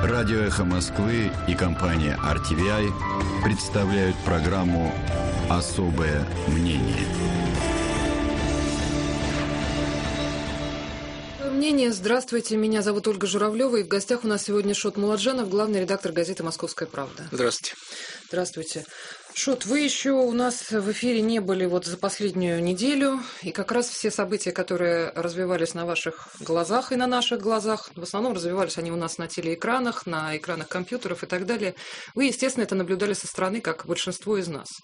Радио «Эхо Москвы» и компания RTVI представляют программу «Особое мнение». Здравствуйте, меня зовут Ольга Журавлева, и в гостях у нас сегодня Шот Муладжанов, главный редактор газеты «Московская правда». Здравствуйте. Здравствуйте. Шот, вы еще у нас в эфире не были вот за последнюю неделю, и как раз все события, которые развивались на ваших глазах и на наших глазах, в основном развивались они у нас на телеэкранах, на экранах компьютеров и так далее, вы, естественно, это наблюдали со стороны, как большинство из нас.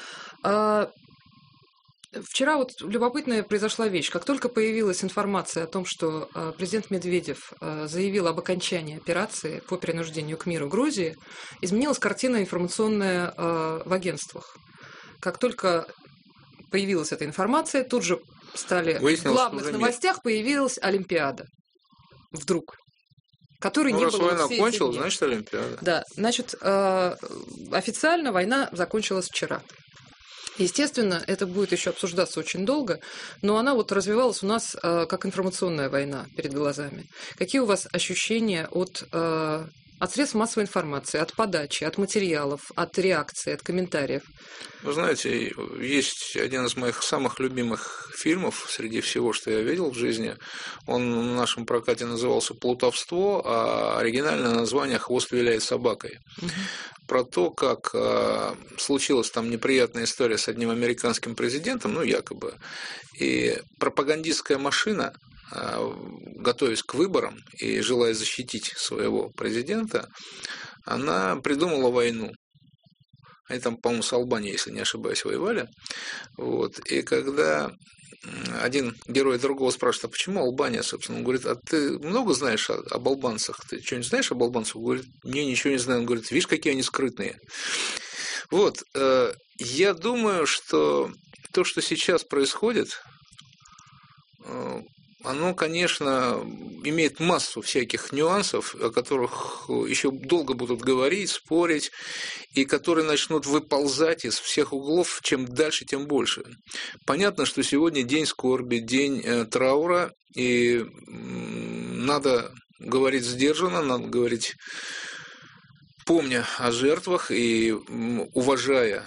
Вчера вот любопытная произошла вещь. Как только появилась информация о том, что президент Медведев заявил об окончании операции по принуждению к миру Грузии, изменилась картина информационная в агентствах. Как только появилась эта информация, тут же в главных новостях появилась Олимпиада. Вдруг. Которой не раз было война все кончилась, значит Олимпиада. Да, значит, официально война закончилась вчера. Естественно, это будет еще обсуждаться очень долго, но она вот развивалась у нас как информационная война перед глазами. Какие у вас ощущения от средств массовой информации, от подачи, от материалов, от реакции, от комментариев? Вы знаете, есть один из моих самых любимых фильмов среди всего, что я видел в жизни. Он в нашем прокате назывался «Плутовство», а оригинальное название «Хвост виляет собакой». Про то, как случилась там неприятная история с одним американским президентом, якобы, и пропагандистская машина, готовясь к выборам и желая защитить своего президента, она придумала войну. Они там, по-моему, с Албанией, если не ошибаюсь, воевали. Вот. И когда один герой другого спрашивает, а почему Албания, собственно? Он говорит, а ты много знаешь об албанцах? Ты что-нибудь знаешь об албанцах? Он говорит, мне ничего не знаю. Он говорит, видишь, какие они скрытные. Вот. Я думаю, что то, что сейчас происходит, оно, конечно, имеет массу всяких нюансов, о которых еще долго будут говорить, спорить, и которые начнут выползать из всех углов, чем дальше, тем больше. Понятно, что сегодня день скорби, день траура, и надо говорить сдержанно, надо говорить, помня о жертвах и уважая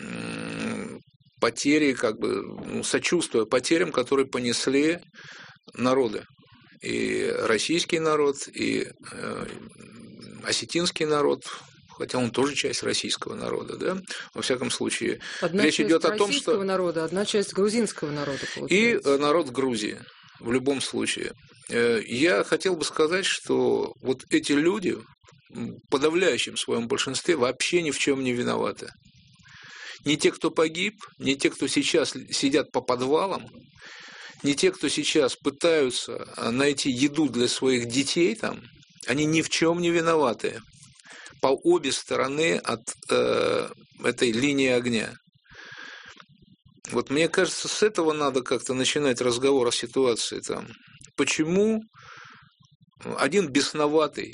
потери, сочувствуя потерям, которые понесли народы. И российский народ, и осетинский народ, хотя он тоже часть российского народа, да? Во всяком случае, речь идет о том, что... народа, одна часть грузинского народа, получается. И народ Грузии, в любом случае. Я хотел бы сказать, что вот эти люди в подавляющем своем большинстве вообще ни в чем не виноваты. Не те, кто погиб, не те, кто сейчас сидят по подвалам, не те, кто сейчас пытаются найти еду для своих детей там, они ни в чем не виноваты. По обе стороны от этой линии огня. Вот мне кажется, с этого надо как-то начинать разговор о ситуации там. Почему один бесноватый,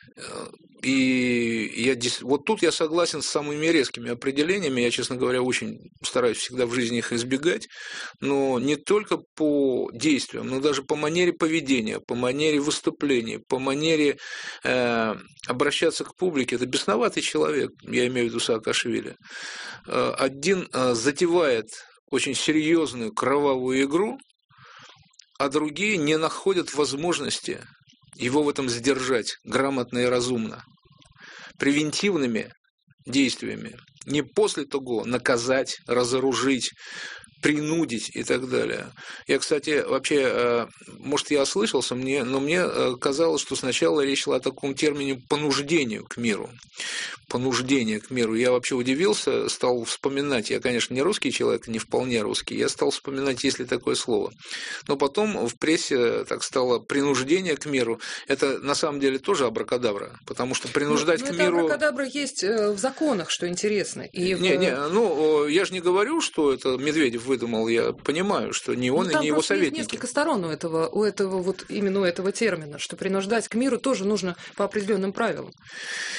и вот тут я согласен с самыми резкими определениями, я, честно говоря, очень стараюсь всегда в жизни их избегать, но не только по действиям, но даже по манере поведения, по манере выступления, по манере обращаться к публике. Это бесноватый человек, я имею в виду Саакашвили. Один затевает очень серьезную кровавую игру, а другие не находят возможности его в этом сдержать грамотно и разумно. Превентивными действиями. Не после того наказать, разоружить, принудить и так далее. Я, кстати, вообще, может, я ослышался, но мне казалось, что сначала речь шла о таком термине «понуждению к миру». Понуждение к миру. Я вообще удивился, стал вспоминать, я, конечно, не русский человек, не вполне русский, я стал вспоминать, есть ли такое слово. Но потом в прессе так стало принуждение к миру. Это на самом деле тоже абракадабра, потому что принуждать к миру... Абракадабра есть в законах, что интересно. И я же не говорю, что это Медведев выдумал, я понимаю, что не он и не его советники. Есть несколько сторон у этого термина, что принуждать к миру тоже нужно по определенным правилам.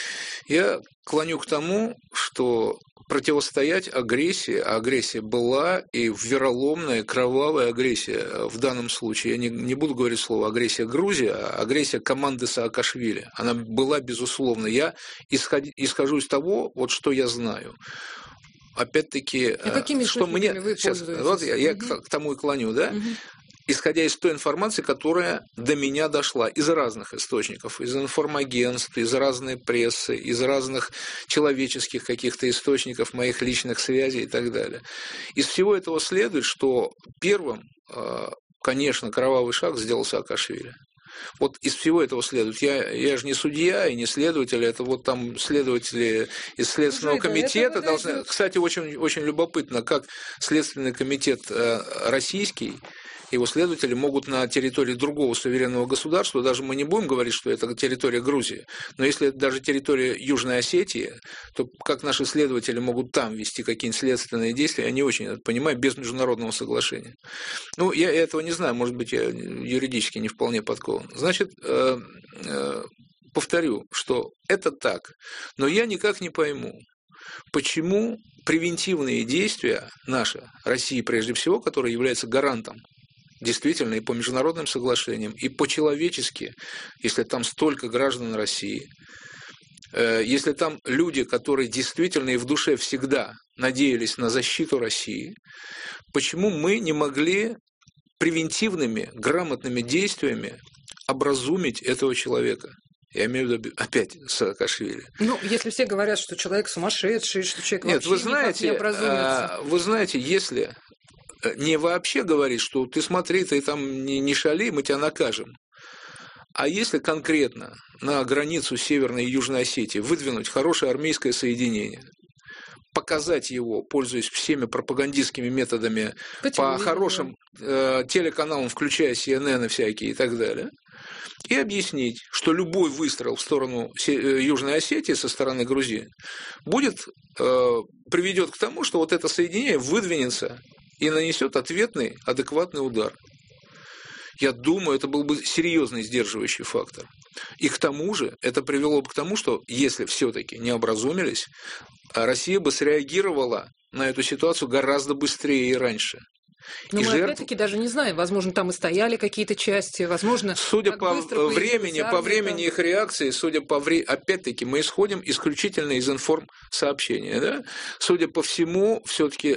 Я клоню к тому, что противостоять агрессии, а агрессия была и вероломная, кровавая агрессия в данном случае, я не буду говорить слово агрессия Грузии, а агрессия команды Саакашвили. Она была, безусловно. Я исхожу из того, вот что я знаю. Опять-таки, какими что мне... вы Сейчас, вот я к тому и клоню, да? Исходя из той информации, которая до меня дошла из разных источников, из информагентств, из разной прессы, из разных человеческих каких-то источников, моих личных связей и так далее. Из всего этого следует, что первым, конечно, кровавый шаг сделал Саакашвили. Вот из всего этого следует. Я же не судья и не следователь, это вот там следователи из Следственного комитета должны... Кстати, очень, очень любопытно, как Следственный комитет российский, его следователи могут на территории другого суверенного государства, даже мы не будем говорить, что это территория Грузии, но если это даже территория Южной Осетии, то как наши следователи могут там вести какие-нибудь следственные действия, я не очень это понимаю, без международного соглашения. Ну, я этого не знаю, может быть, я юридически не вполне подкован. Значит, повторю, что это так, но я никак не пойму, почему превентивные действия наши, России прежде всего, которая является гарантом, действительно, и по международным соглашениям, и по-человечески, если там столько граждан России, если там люди, которые действительно и в душе всегда надеялись на защиту России, почему мы не могли превентивными, грамотными действиями образумить этого человека? Я имею в виду опять Саакашвили. Ну, если все говорят, что человек сумасшедший, что человек вообще никак не образумится. Вы знаете, если... Не вообще говорить, что ты смотри, ты там не шали, мы тебя накажем. А если конкретно на границу Северной и Южной Осетии выдвинуть хорошее армейское соединение, показать его, пользуясь всеми пропагандистскими методами, по хорошим телеканалам, включая CNN и всякие и так далее, и объяснить, что любой выстрел в сторону Южной Осетии со стороны Грузии приведет к тому, что вот это соединение выдвинется и нанесет ответный, адекватный удар. Я думаю, это был бы серьезный сдерживающий фактор. И к тому же, это привело бы к тому, что если все-таки не образумились, Россия бы среагировала на эту ситуацию гораздо быстрее и раньше. Но мы опять-таки даже не знаем, возможно, там и стояли какие-то части, возможно... Судя по времени их реакции, опять-таки мы исходим исключительно из информсообщения. Да? Судя по всему, все-таки...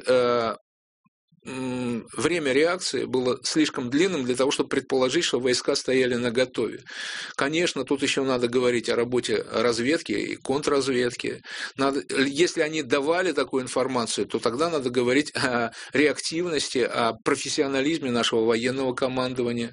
время реакции было слишком длинным для того, чтобы предположить, что войска стояли наготове. Конечно, тут еще надо говорить о работе разведки и контрразведки. Если они давали такую информацию, то тогда надо говорить о реактивности, о профессионализме нашего военного командования.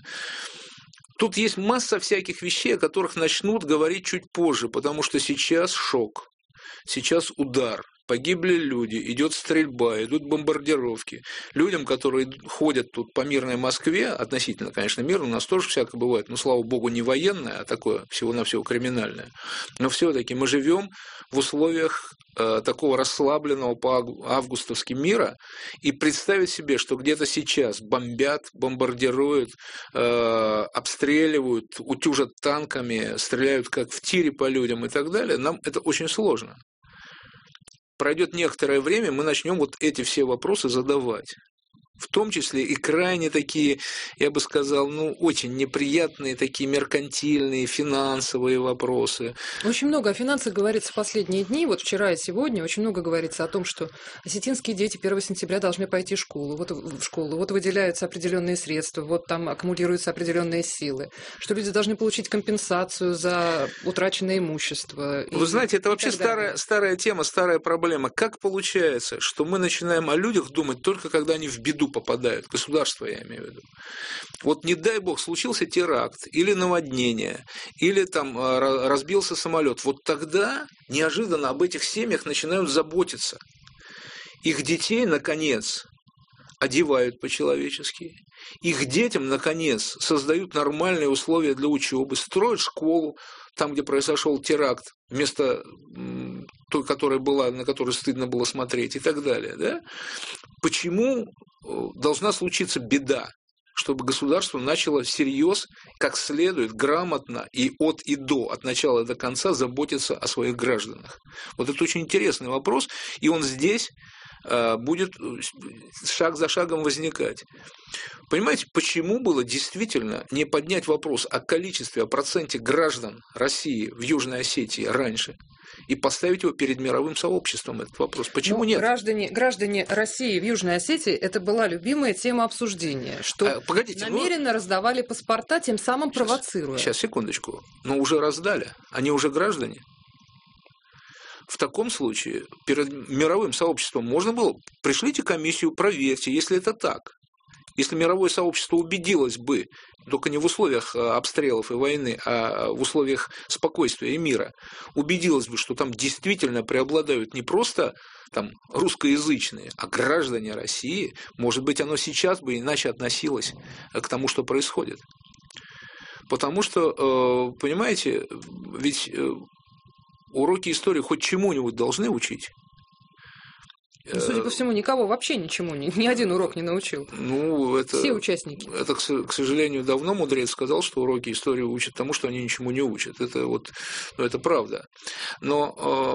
Тут есть масса всяких вещей, о которых начнут говорить чуть позже, потому что сейчас шок, сейчас удар. Погибли люди, идет стрельба, идут бомбардировки. Людям, которые ходят тут по мирной Москве, относительно, конечно, мирно, у нас тоже всякое бывает, но, слава богу, не военное, а такое всего-навсего криминальное. Но все-таки мы живем в условиях такого расслабленного по-августовски мира, и представить себе, что где-то сейчас бомбят, бомбардируют, обстреливают, утюжат танками, стреляют как в тире по людям и так далее, нам это очень сложно. Пройдет некоторое время, мы начнем вот эти все вопросы задавать. В том числе и крайне такие, я бы сказал, очень неприятные, такие меркантильные, финансовые вопросы. Очень много о финансах говорится в последние дни. Вот вчера и сегодня очень много говорится о том, что осетинские дети 1 сентября должны пойти в школу. Вот выделяются определенные средства, вот там аккумулируются определенные силы. Что люди должны получить компенсацию за утраченное имущество. Вы знаете, это вообще старая тема, старая проблема. Как получается, что мы начинаем о людях думать только когда они в беду попадают, государство я имею в виду. Вот не дай бог, случился теракт, или наводнение, или там разбился самолет. Вот тогда неожиданно об этих семьях начинают заботиться. Их детей, наконец, одевают по-человечески. Их детям, наконец, создают нормальные условия для учебы, строят школу, там, где произошел теракт, вместо той, которая была, на которую стыдно было смотреть и так далее. Да? Почему должна случиться беда? чтобы государство начало всерьез, как следует, грамотно и от и до, от начала до конца заботиться о своих гражданах. Вот это очень интересный вопрос, и он здесь будет шаг за шагом возникать. Понимаете, почему было действительно не поднять вопрос о количестве, о проценте граждан России в Южной Осетии раньше и поставить его перед мировым сообществом, этот вопрос? Почему нет? Граждане России в Южной Осетии – это была любимая тема обсуждения, что намеренно раздавали паспорта, тем самым провоцируя. Сейчас, секундочку. Но уже раздали. Они уже граждане. В таком случае перед мировым сообществом можно было, пришлите комиссию, проверьте, если это так. Если мировое сообщество убедилось бы, только не в условиях обстрелов и войны, а в условиях спокойствия и мира, убедилось бы, что там действительно преобладают не просто там русскоязычные, а граждане России, может быть, оно сейчас бы иначе относилось к тому, что происходит. Потому что, понимаете, ведь уроки истории хоть чему-нибудь должны учить. Судя по всему, никого вообще ничему, ни один урок не научил. Все участники. Это, к сожалению, давно мудрец сказал, что уроки истории учат тому, что они ничему не учат. Это правда. Но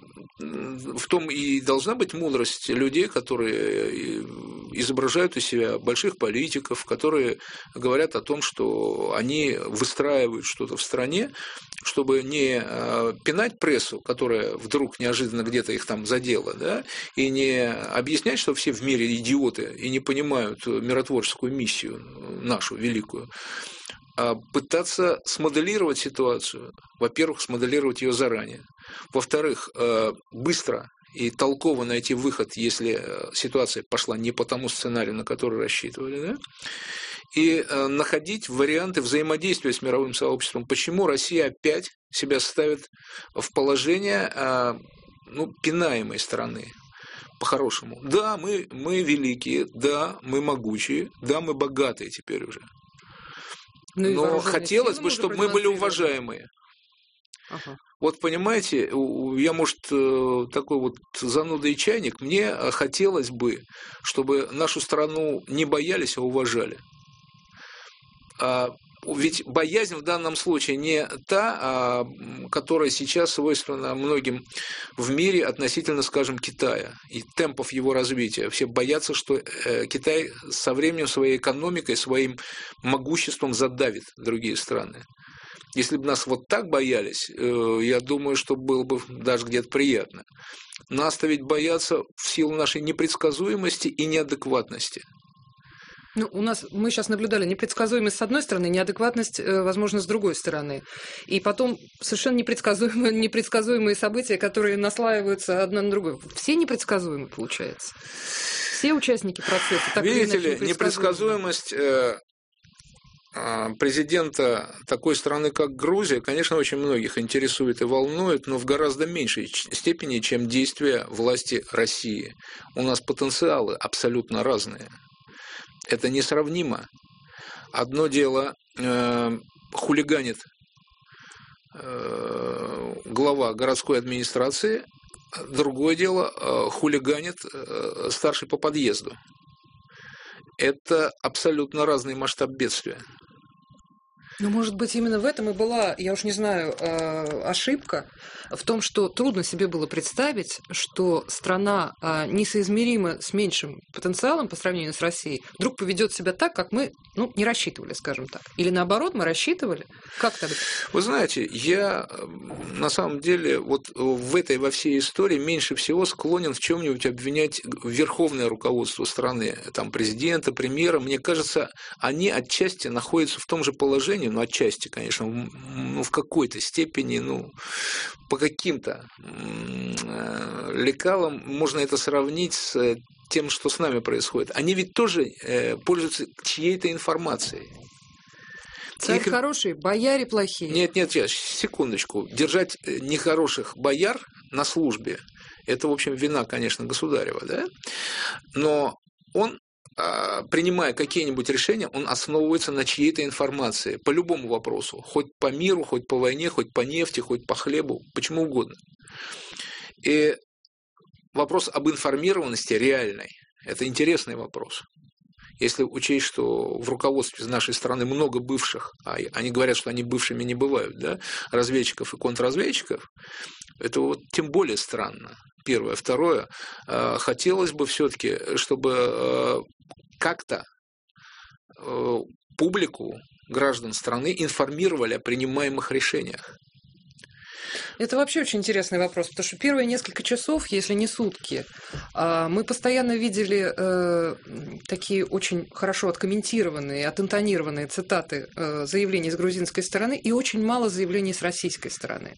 в том и должна быть мудрость людей, которые изображают из себя больших политиков, которые говорят о том, что они выстраивают что-то в стране, чтобы не пинать прессу, которая вдруг неожиданно где-то их там задела, да, и не объяснять, что все в мире идиоты и не понимают миротворческую миссию нашу великую, а пытаться смоделировать ситуацию. Во-первых, смоделировать ее заранее. Во-вторых, быстро и толково найти выход, если ситуация пошла не по тому сценарию, на который рассчитывали, да? И находить варианты взаимодействия с мировым сообществом. Почему Россия опять себя ставит в положение пинаемой страны? По-хорошему. Да, мы великие, да, мы могучие, да, мы богатые теперь уже. Но хотелось бы, чтобы мы были уважаемые. Ага. Вот понимаете, я, может, такой вот зануда и чайник, мне хотелось бы, чтобы нашу страну не боялись, а уважали. Ведь боязнь в данном случае не та, которая сейчас свойственна многим в мире относительно, скажем, Китая и темпов его развития. Все боятся, что Китай со временем своей экономикой, своим могуществом задавит другие страны. Если бы нас вот так боялись, я думаю, что было бы даже где-то приятно. Нас-то ведь боятся в силу нашей непредсказуемости и неадекватности. Мы сейчас наблюдали непредсказуемость с одной стороны, неадекватность, возможно, с другой стороны. И потом совершенно непредсказуемые события, которые наслаиваются одно на другое. Все непредсказуемы, получается. Все участники процесса. Видите ли, непредсказуемость президента такой страны, как Грузия, конечно, очень многих интересует и волнует, но в гораздо меньшей степени, чем действия власти России. У нас потенциалы абсолютно разные. Это несравнимо. Одно дело хулиганит глава городской администрации, другое дело хулиганит старший по подъезду. Это абсолютно разный масштаб бедствия. Может быть, именно в этом и была, я уж не знаю, ошибка в том, что трудно себе было представить, что страна, несоизмеримо с меньшим потенциалом по сравнению с Россией, вдруг поведет себя так, как мы, не рассчитывали, скажем так. Или наоборот, мы рассчитывали. Как тогда? Вы знаете, я на самом деле вот во всей истории меньше всего склонен в чем-нибудь обвинять верховное руководство страны, там президента, премьера. Мне кажется, они отчасти находятся в том же положении, отчасти, конечно, в какой-то степени, по каким-то лекалам можно это сравнить с тем, что с нами происходит. Они ведь тоже пользуются чьей-то информацией. Царь хороший, бояре плохие. Нет, секундочку. Держать нехороших бояр на службе, это, в общем, вина, конечно, государева, да? Но он, принимая какие-нибудь решения, он основывается на чьей-то информации по любому вопросу, хоть по миру, хоть по войне, хоть по нефти, хоть по хлебу, почему угодно. И вопрос об информированности реальной – это интересный вопрос. Если учесть, что в руководстве нашей страны много бывших, а они говорят, что они бывшими не бывают, да, разведчиков и контрразведчиков, это вот тем более странно. Первое. Второе. Хотелось бы все-таки, чтобы как-то публику, граждан страны информировали о принимаемых решениях. Это вообще очень интересный вопрос, потому что первые несколько часов, если не сутки, мы постоянно видели такие очень хорошо откомментированные, отинтонированные цитаты заявлений с грузинской стороны и очень мало заявлений с российской стороны.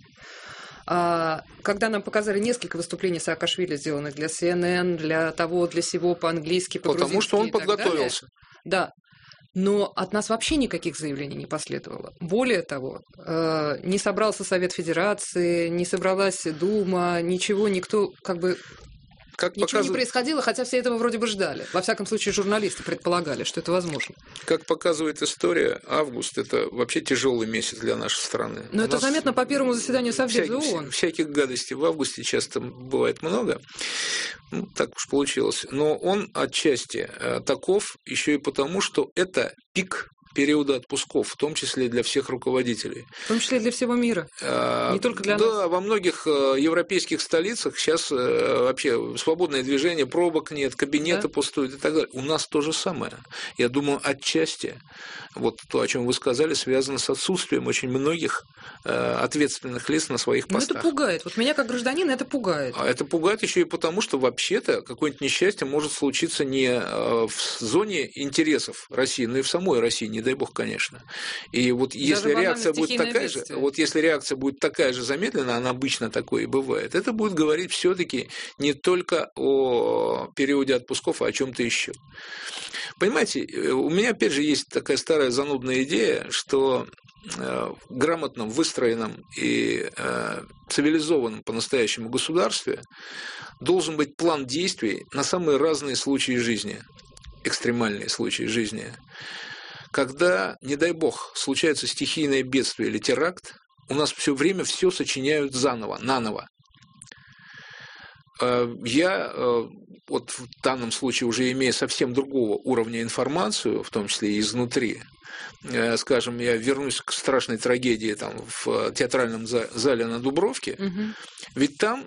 Когда нам показали несколько выступлений Саакашвили, сделанных для CNN, для сего по-английски, по-грузински. Потому что он подготовился. Да. Но от нас вообще никаких заявлений не последовало. Более того, не собрался Совет Федерации, не собралась Дума, ничего, никто ничего не происходило, хотя все этого вроде бы ждали. Во всяком случае, журналисты предполагали, что это возможно. Как показывает история, август – это вообще тяжелый месяц для нашей страны. Но это заметно по первому заседанию Совбеза ООН. Всяких гадостей в августе часто бывает много. Так уж получилось. Но он отчасти таков еще и потому, что это пик периода отпусков, в том числе и для всех руководителей. В том числе и для всего мира, не только для нас. Да, во многих европейских столицах сейчас вообще свободное движение, пробок нет, кабинеты пустуют и так далее. У нас то же самое. Я думаю, отчасти вот то, о чем вы сказали, связано с отсутствием очень многих ответственных лиц на своих постах. Но это пугает. Вот меня как гражданина это пугает. А это пугает еще и потому, что вообще-то какое-нибудь несчастье может случиться не в зоне интересов России, но и в самой России, не дай бог, конечно. И вот если реакция будет такая же, если реакция будет такая же замедленная, она обычно такое и бывает, это будет говорить все-таки не только о периоде отпусков, а о чем-то еще. Понимаете, у меня опять же есть такая старая занудная идея, что в грамотном, выстроенном и цивилизованном по-настоящему государстве должен быть план действий на самые разные случаи жизни, экстремальные случаи жизни. Когда, не дай бог, случается стихийное бедствие или теракт, у нас все время все сочиняют заново, наново. Я вот в данном случае, уже имея совсем другого уровня информацию, в том числе и изнутри, скажем, я вернусь к страшной трагедии там, в театральном зале на Дубровке, ведь там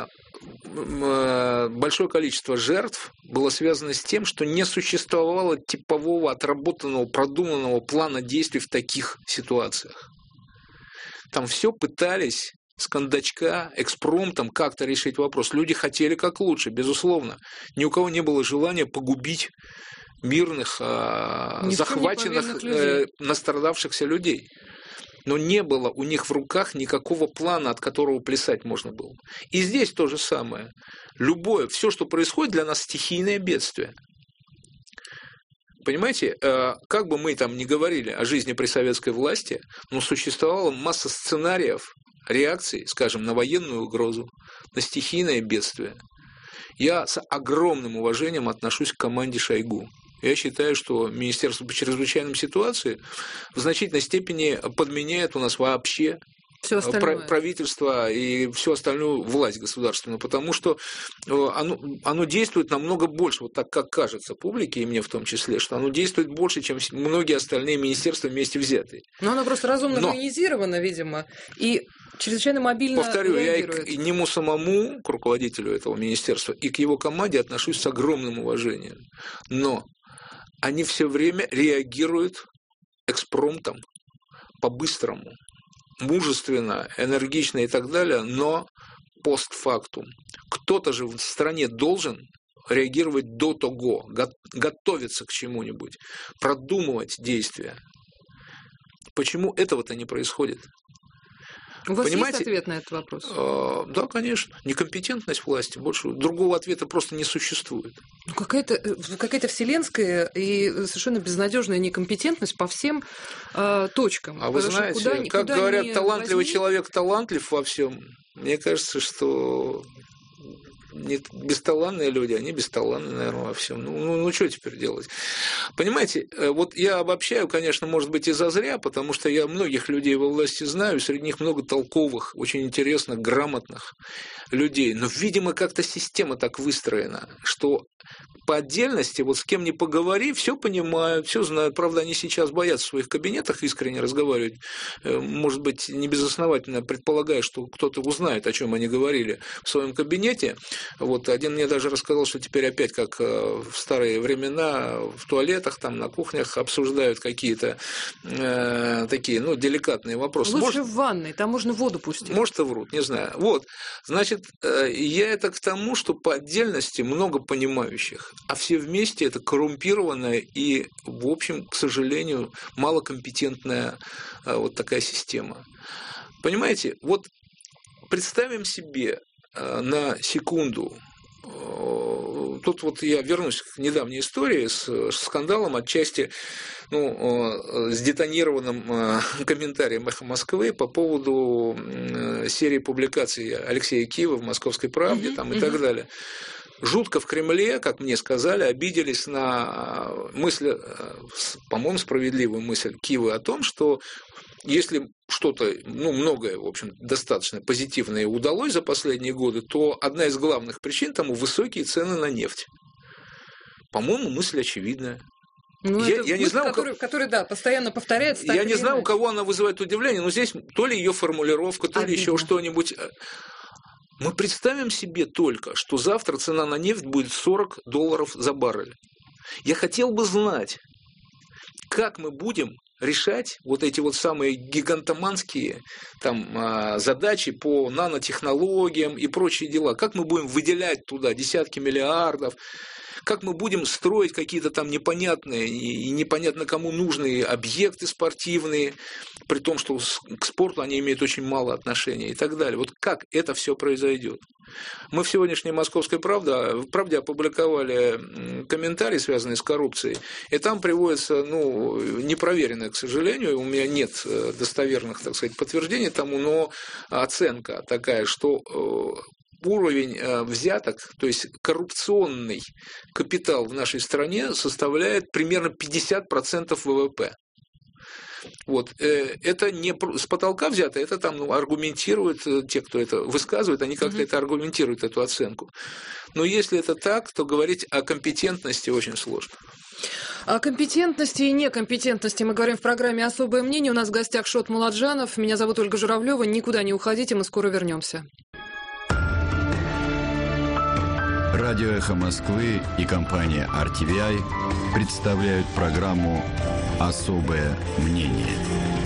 большое количество жертв было связано с тем, что не существовало типового, отработанного, продуманного плана действий в таких ситуациях. Там все пытались с кондачка, экспромтом как-то решить вопрос. Люди хотели как лучше, безусловно. Ни у кого не было желания погубить мирных, захваченных, настрадавшихся людей. Но не было у них в руках никакого плана, от которого плясать можно было. И здесь то же самое. Любое, все, что происходит для нас, стихийное бедствие. Понимаете, как бы мы там ни говорили о жизни при советской власти, но существовала масса сценариев, реакций, скажем, на военную угрозу, на стихийное бедствие. Я с огромным уважением отношусь к команде Шойгу. Я считаю, что Министерство по чрезвычайным ситуациям в значительной степени подменяет у нас вообще правительство и всю остальную власть государственную, потому что оно действует намного больше, вот так как кажется публике, и мне в том числе, что оно действует больше, чем многие остальные министерства вместе взятые. Но оно просто разумно организировано, видимо, и чрезвычайно мобильно повторю, реагирует. Я и к нему самому, к руководителю этого министерства, и к его команде отношусь с огромным уважением. Но они все время реагируют экспромтом, по-быстрому, мужественно, энергично и так далее, но постфактум. Кто-то же в стране должен реагировать до того, готовиться к чему-нибудь, продумывать действия. Почему этого-то не происходит? У вас есть ответ на этот вопрос? Да, конечно. Некомпетентность власти. Больше другого ответа просто не существует. Ну, какая-то вселенская и совершенно безнадежная некомпетентность по всем точкам. А вы знаете, как говорят, талантливый человек талантлив во всем. Мне кажется, что бесталанные люди, они бесталанные, наверное, во всем. Ну, что теперь делать? Понимаете, вот я обобщаю, конечно, может быть, и зазря, потому что я многих людей во власти знаю, среди них много толковых, очень интересных, грамотных людей. Но, видимо, как-то система так выстроена, что по отдельности, вот с кем ни поговори, все понимают, все знают. Правда, они сейчас боятся в своих кабинетах искренне разговаривать. Может быть, не безосновательно предполагая, что кто-то узнает, о чем они говорили в своем кабинете. Вот один мне даже рассказал, что теперь опять, как в старые времена, в туалетах, там, на кухнях обсуждают какие-то такие, деликатные вопросы. Лучше в ванной, там можно воду пустить. Может, и врут, не знаю. Вот, значит, я это к тому, что по отдельности много понимающих, а все вместе это коррумпированная и, в общем, к сожалению, малокомпетентная вот такая система. Понимаете, вот представим себе на секунду, тут вот я вернусь к недавней истории с скандалом отчасти, с детонированным комментарием «Эхо Москвы» по поводу серии публикаций Алексея Киева в «Московской правде» и так далее. Жутко в Кремле, как мне сказали, обиделись на мысль, по-моему, справедливую мысль Киева о том, что если что-то, многое, в общем, достаточно позитивное удалось за последние годы, то одна из главных причин тому высокие цены на нефть. По-моему, мысль очевидная. Я не знаю, который, постоянно повторяется. Я не знаю, у кого она вызывает удивление, но здесь то ли ее формулировка, то ли еще что-нибудь. Мы представим себе только, что завтра цена на нефть будет $40 за баррель. Я хотел бы знать, как мы будем решать вот эти вот самые гигантоманские задачи по нанотехнологиям и прочие дела. Как мы будем выделять туда десятки миллиардов, как мы будем строить какие-то там непонятные и непонятно кому нужные объекты спортивные, при том, что к спорту они имеют очень мало отношения и так далее. Вот как это все произойдет? Мы в сегодняшней «Московской правде» опубликовали комментарий, связанный с коррупцией, и там приводится, непроверенное, к сожалению, у меня нет достоверных, так сказать, подтверждений тому, но оценка такая, что уровень взяток, то есть коррупционный капитал в нашей стране составляет примерно 50% ВВП. Вот. Это не с потолка взято, это там аргументируют те, кто это высказывает, они как-то это аргументируют, эту оценку. Но если это так, то говорить о компетентности очень сложно. О компетентности и некомпетентности мы говорим в программе «Особое мнение». У нас в гостях Шот Муладжанов. Меня зовут Ольга Журавлева. Никуда не уходите, мы скоро вернемся. Радио «Эхо Москвы» и компания RTVI представляют программу «Особое мнение».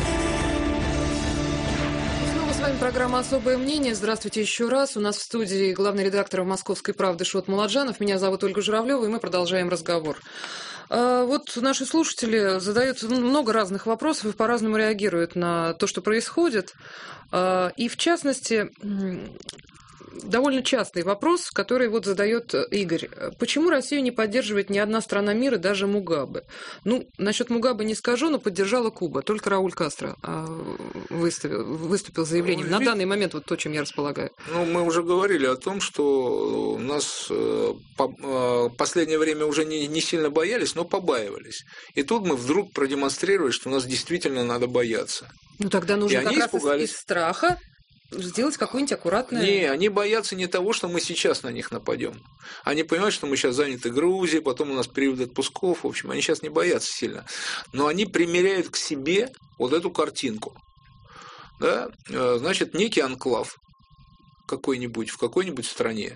Снова с вами программа «Особое мнение». Здравствуйте еще раз. У нас в студии главный редактор «Московской правды» Шот Муладжанов. Меня зовут Ольга Журавлева, и мы продолжаем разговор. Вот наши слушатели задают много разных вопросов и по-разному реагируют на то, что происходит. И в частности, довольно частый вопрос, который задает Игорь. Почему Россию не поддерживает ни одна страна мира, даже Мугабе? Насчет Мугабе не скажу, но поддержала Куба. Только Рауль Кастро выступил с заявлением. На данный момент то, чем я располагаю. Мы уже говорили о том, что у нас в последнее время уже не сильно боялись, но побаивались. И тут мы вдруг продемонстрировали, что нас действительно надо бояться. Тогда нужно как раз из страха сделать какое-нибудь аккуратное... Не, они боятся не того, что мы сейчас на них нападем. Они понимают, что мы сейчас заняты Грузией, потом у нас период отпусков. В общем, они сейчас не боятся сильно. Но они примеряют к себе вот эту картинку. Да? Значит, некий анклав какой-нибудь в какой-нибудь стране,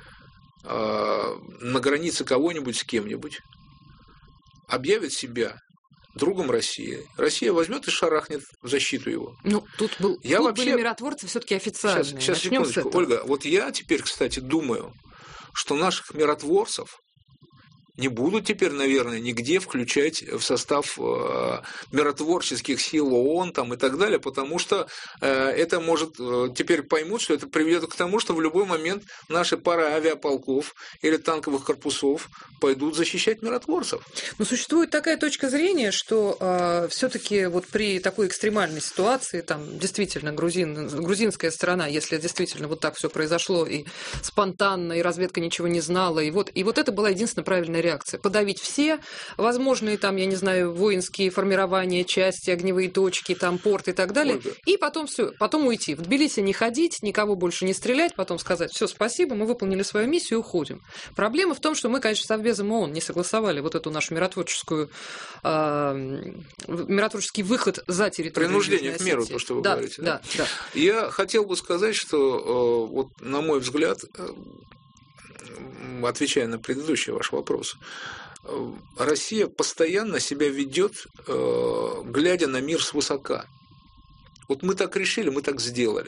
на границе кого-нибудь с кем-нибудь, объявит себя другом России. Россия возьмет и шарахнет в защиту его. Тут были миротворцы все-таки официальные. Сейчас секундочку, Ольга. Вот я теперь, кстати, думаю, что наших миротворцев не будут теперь, наверное, нигде включать в состав миротворческих сил ООН там, и так далее, потому что это может, теперь поймут, что это приведет к тому, что в любой момент наши пары авиаполков или танковых корпусов пойдут защищать миротворцев. Но существует такая точка зрения, что все-таки вот при такой экстремальной ситуации, там действительно грузинская сторона, если действительно вот так все произошло и спонтанно, и разведка ничего не знала, и вот это была единственная правильная реакция. Подавить все возможные там, я не знаю, воинские формирования, части, огневые точки, там порт и так далее, и потом все, потом уйти. В Тбилиси не ходить, никого больше не стрелять, потом сказать: все, спасибо, мы выполнили свою миссию, уходим. Проблема в том, что мы, конечно, с Совбезом ООН не согласовали вот эту нашу миротворческий выход за территорию. Принуждение к меру, то, что вы говорите. Да. Я хотел бы сказать, что, вот, на мой взгляд, отвечая на предыдущий ваш вопрос, Россия постоянно себя ведет, глядя на мир свысока. Вот мы так решили, мы так сделали.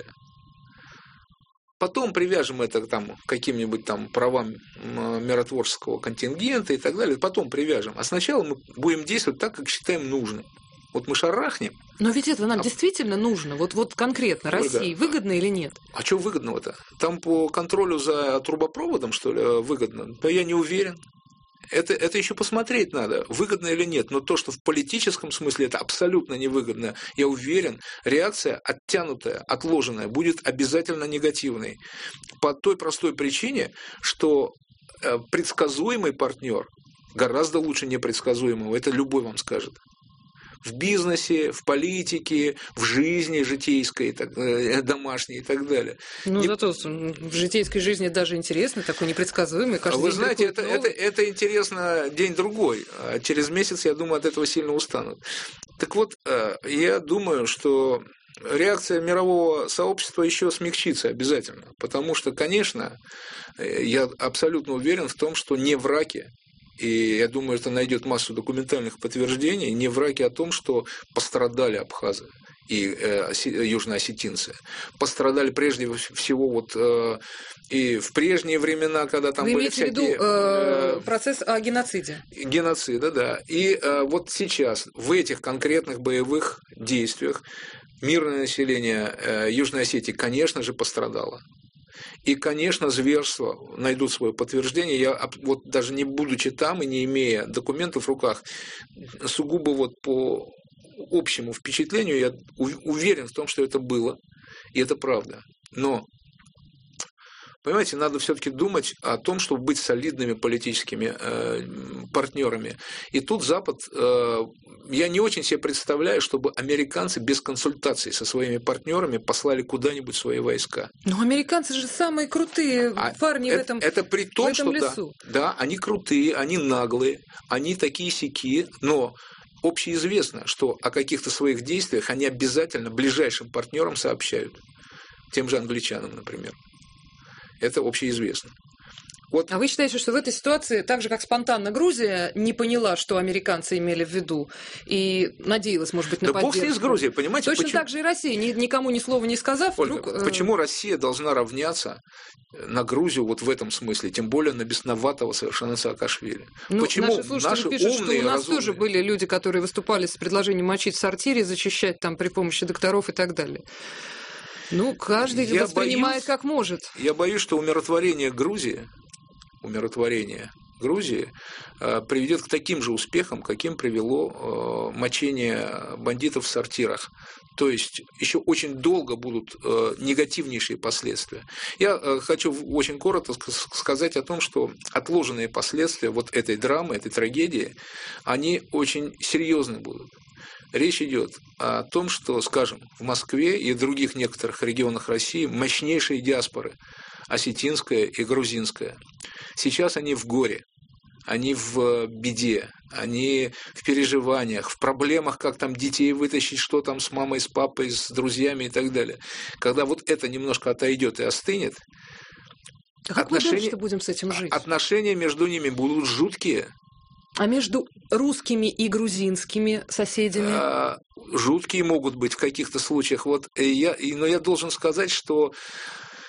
Потом привяжем это к каким-нибудь там правам миротворческого контингента и так далее. Потом привяжем. А сначала мы будем действовать так, как считаем нужным. Вот мы шарахнем. Но ведь это нам действительно нужно. Вот конкретно России выгодно или нет? А что выгодного-то? Там по контролю за трубопроводом, что ли, выгодно? Да я не уверен. Это еще посмотреть надо, выгодно или нет. Но то, что в политическом смысле это абсолютно невыгодно, я уверен, реакция оттянутая, отложенная, будет обязательно негативной. По той простой причине, что предсказуемый партнер гораздо лучше непредсказуемого. Это любой вам скажет. В бизнесе, в политике, в жизни житейской, домашней и так далее. Ну, зато в житейской жизни даже интересно, такой непредсказуемый. Вы знаете, это интересно день-другой. А через месяц, я думаю, от этого сильно устанут. Так вот, я думаю, что реакция мирового сообщества еще смягчится обязательно. Потому что, конечно, я абсолютно уверен в том, что не в Ираке, и я думаю, это найдет массу документальных подтверждений, не в Ираке о том, что пострадали абхазы и южноосетинцы. Пострадали прежде всего и в прежние времена, когда там были всякие... Вы имеете в виду процесс о геноциде? Геноцида, да. И вот сейчас в этих конкретных боевых действиях мирное население Южной Осетии, конечно же, пострадало. И, конечно, зверства найдут свое подтверждение. Я вот даже не будучи там и не имея документов в руках, сугубо по общему впечатлению, я уверен в том, что это было, и это правда. Но, понимаете, надо все-таки думать о том, чтобы быть солидными политическими партнерами. И тут Запад, я не очень себе представляю, чтобы американцы без консультаций со своими партнерами послали куда-нибудь свои войска. Но американцы же самые крутые парни в этом лесу. Это при том, что да, они крутые, они наглые, они такие-сяки, но общеизвестно, что о каких-то своих действиях они обязательно ближайшим партнерам сообщают. Тем же англичанам, например. Это общеизвестно. Вот. А вы считаете, что в этой ситуации, так же как спонтанно Грузия не поняла, что американцы имели в виду, и надеялась, может быть, на поддержку? Да бог с ней с Грузией, понимаете? Точно так же и Россия, никому ни слова не сказав, Ольга, вдруг... Почему Россия должна равняться на Грузию вот в этом смысле, тем более на бесноватого совершенно Саакашвили? Почему наши слушатели пишут, умные, что у нас разумные... тоже были люди, которые выступали с предложением мочить в сортире, зачищать там при помощи докторов и так далее. Каждый воспринимает как может. Я боюсь, что умиротворение Грузии приведет к таким же успехам, каким привело мочение бандитов в сортирах. То есть еще очень долго будут негативнейшие последствия. Я хочу очень коротко сказать о том, что отложенные последствия вот этой драмы, этой трагедии, они очень серьезны будут. Речь идет о том, что, скажем, в Москве и в других некоторых регионах России мощнейшие диаспоры, осетинская и грузинская. Сейчас они в горе, они в беде, они в переживаниях, в проблемах, как там детей вытащить, что там с мамой, с папой, с друзьями и так далее. Когда вот это немножко отойдет и остынет, как мы дальше будем с этим жить? Отношения между ними будут жуткие. А между русскими и грузинскими соседями? Жуткие могут быть в каких-то случаях. Но я должен сказать, что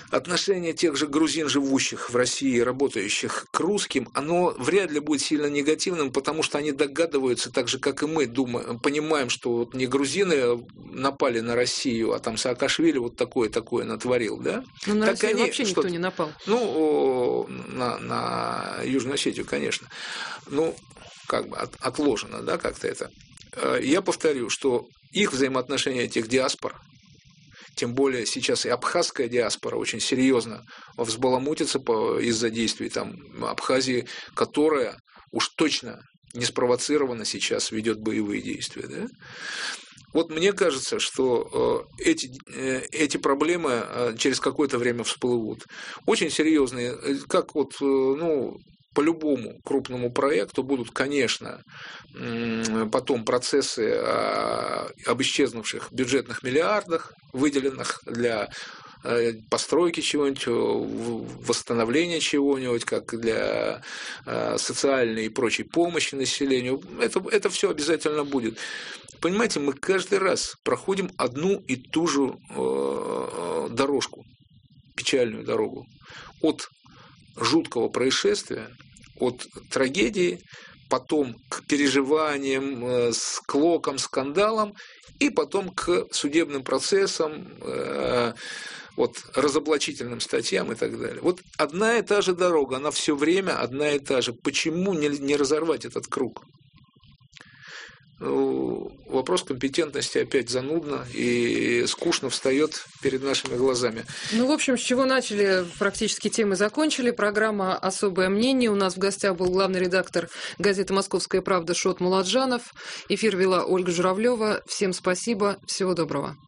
отношение тех же грузин, живущих в России, работающих к русским, оно вряд ли будет сильно негативным, потому что они догадываются, так же, как и мы, понимаем, что вот не грузины напали на Россию, а там Саакашвили вот такое натворил, да? Ну, на так Россию вообще никто не напал. Ну, на Южную Осетию, конечно. Ну, как бы отложено, да, как-то это. Я повторю, что их взаимоотношения этих диаспор, тем более сейчас и абхазская диаспора очень серьезно взбаламутится из-за действий там Абхазии, которая уж точно не спровоцированно сейчас ведет боевые действия. Да? Вот мне кажется, что эти проблемы через какое-то время всплывут. Очень серьезные, как вот, ну, по любому крупному проекту будут, конечно, потом процессы об исчезнувших бюджетных миллиардах, выделенных для постройки чего-нибудь, восстановления чего-нибудь, как для социальной и прочей помощи населению. Это все обязательно будет. Понимаете, мы каждый раз проходим одну и ту же дорожку, печальную дорогу. От жуткого происшествия, от трагедии, потом к переживаниям, склокам, скандалам, и потом к судебным процессам, вот, разоблачительным статьям и так далее. Вот одна и та же дорога, она все время одна и та же. Почему не разорвать этот круг? Вопрос компетентности опять занудно и скучно встает перед нашими глазами. Ну, в общем, с чего начали, практически тем и закончили. Программа «Особое мнение». У нас в гостях был главный редактор газеты «Московская правда» Шот Муладжанов. Эфир вела Ольга Журавлева. Всем спасибо. Всего доброго.